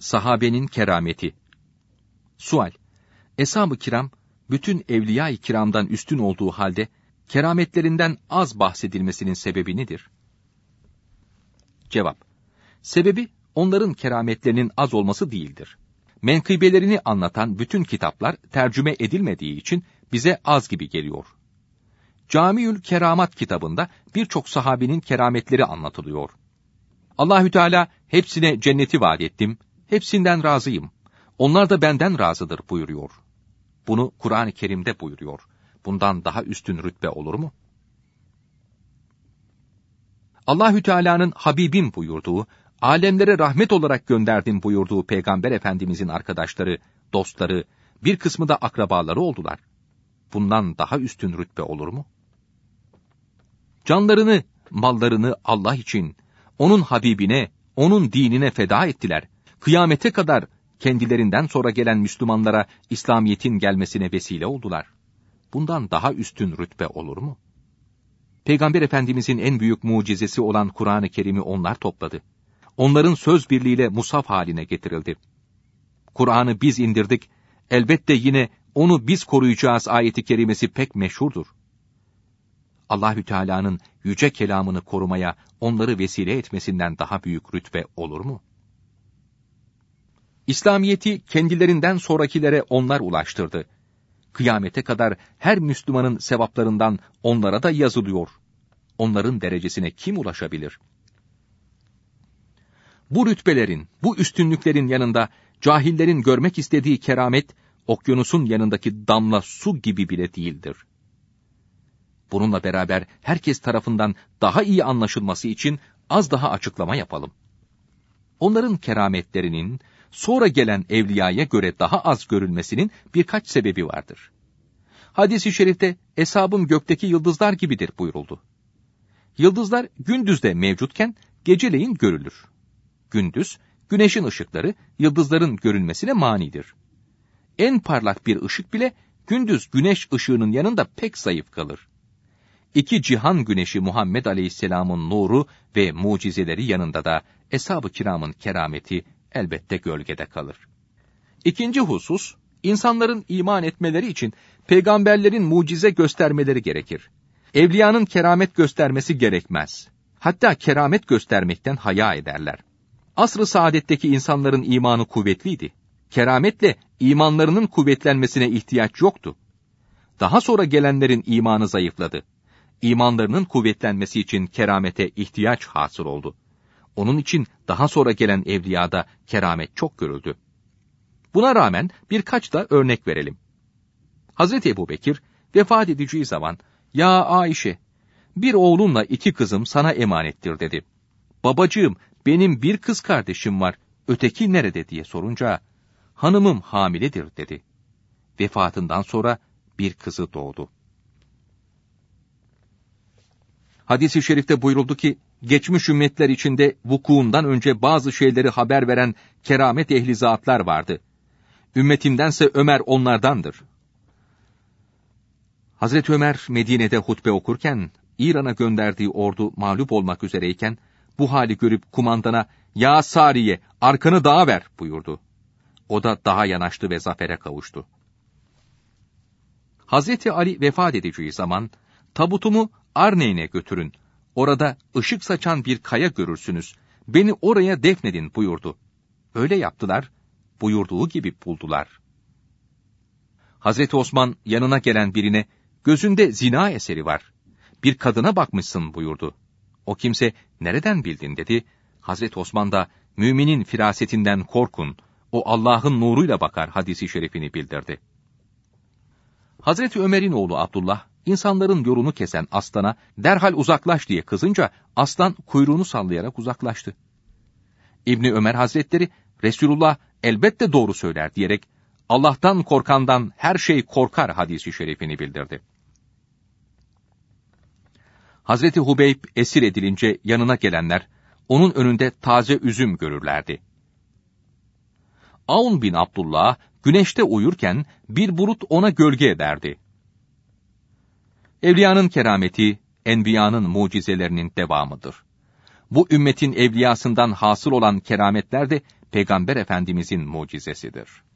Sahabenin kerameti. Sual: Eshab-ı kiram, bütün evliya-i kiramdan üstün olduğu halde, kerametlerinden az bahsedilmesinin sebebi nedir? Cevap: Sebebi, onların kerametlerinin az olması değildir. Menkıbelerini anlatan bütün kitaplar tercüme edilmediği için bize az gibi geliyor. Camiül Keramat kitabında birçok sahabenin kerametleri anlatılıyor. Allahü Teala hepsine cenneti vaat ettim, hepsinden razıyım. Onlar da benden razıdır buyuruyor. Bunu Kur'an-ı Kerim'de buyuruyor. Bundan daha üstün rütbe olur mu? Allahü Teala'nın Habibim buyurduğu, alemlere rahmet olarak gönderdim buyurduğu Peygamber Efendimizin arkadaşları, dostları, bir kısmı da akrabaları oldular. Bundan daha üstün rütbe olur mu? Canlarını, mallarını Allah için, onun Habibine, onun dinine feda ettiler. Kıyamete kadar kendilerinden sonra gelen Müslümanlara İslamiyet'in gelmesine vesile oldular. Bundan daha üstün rütbe olur mu? Peygamber Efendimizin en büyük mucizesi olan Kur'an-ı Kerim'i onlar topladı. Onların söz birliğiyle mushaf haline getirildi. Kur'an'ı biz indirdik, elbette yine onu biz koruyacağız ayeti kerimesi pek meşhurdur. Allahü Teala'nın yüce kelamını korumaya onları vesile etmesinden daha büyük rütbe olur mu? İslamiyet'i kendilerinden sonrakilere onlar ulaştırdı. Kıyamete kadar her Müslümanın sevaplarından onlara da yazılıyor. Onların derecesine kim ulaşabilir? Bu rütbelerin, bu üstünlüklerin yanında cahillerin görmek istediği keramet, okyanusun yanındaki damla su gibi bile değildir. Bununla beraber herkes tarafından daha iyi anlaşılması için az daha açıklama yapalım. Onların kerametlerinin sonra gelen evliyaya göre daha az görülmesinin birkaç sebebi vardır. Hadis-i şerifte eshabım gökteki yıldızlar gibidir buyuruldu. Yıldızlar gündüzde mevcutken geceleyin görülür. Gündüz, güneşin ışıkları yıldızların görülmesine manidir. En parlak bir ışık bile gündüz güneş ışığının yanında pek zayıf kalır. İki cihan güneşi Muhammed Aleyhisselam'ın nuru ve mucizeleri yanında da eshab-ı kiramın kerameti elbette gölgede kalır. İkinci husus, insanların iman etmeleri için peygamberlerin mucize göstermeleri gerekir. Evliyanın keramet göstermesi gerekmez. Hatta keramet göstermekten haya ederler. Asr-ı saadetteki insanların imanı kuvvetliydi. Kerametle imanlarının kuvvetlenmesine ihtiyaç yoktu. Daha sonra gelenlerin imanı zayıfladı. İmanlarının kuvvetlenmesi için keramete ihtiyaç hasıl oldu. Onun için daha sonra gelen evliyada keramet çok görüldü. Buna rağmen birkaç da örnek verelim. Hazreti Ebubekir vefat edeceği zaman, "Ya Ayşe, bir oğlumla 2 kızım sana emanettir" dedi. "Babacığım, benim bir kız kardeşim var, öteki nerede?" diye sorunca, "Hanımım hamiledir" dedi. Vefatından sonra bir kızı doğdu. Hadis-i şerifte buyuruldu ki, geçmiş ümmetler içinde vukuundan önce bazı şeyleri haber veren keramet ehli zatlar vardı. Ümmetimdense Ömer onlardandır. Hazreti Ömer Medine'de hutbe okurken, İran'a gönderdiği ordu mağlup olmak üzereyken, bu hali görüp kumandana, "Ya Sariye, arkanı dağa ver" buyurdu. O da dağa yanaştı ve zafere kavuştu. Hazreti Ali vefat edeceği zaman, "Tabutumu Arneyn'e götürün. Orada ışık saçan bir kaya görürsünüz. Beni oraya defnedin" buyurdu. Öyle yaptılar, buyurduğu gibi buldular. Hazreti Osman yanına gelen birine, "Gözünde zina eseri var. Bir kadına bakmışsın" buyurdu. O kimse, "Nereden bildin?" dedi. Hazreti Osman da, "Müminin firasetinden korkun. O Allah'ın nuruyla bakar" hadisi şerifini bildirdi. Hazreti Ömer'in oğlu Abdullah, insanların yolunu kesen aslana derhal uzaklaş diye kızınca, aslan kuyruğunu sallayarak uzaklaştı. İbni Ömer Hazretleri, "Resulullah elbette doğru söyler" diyerek, "Allah'tan korkandan her şey korkar" hadisi şerifini bildirdi. Hazreti Hubeyb esir edilince yanına gelenler, onun önünde taze üzüm görürlerdi. Aun bin Abdullah, güneşte uyurken bir bulut ona gölge ederdi. Evliyanın kerameti, enbiyanın mucizelerinin devamıdır. Bu ümmetin evliyasından hasıl olan kerametler de Peygamber Efendimizin mucizesidir.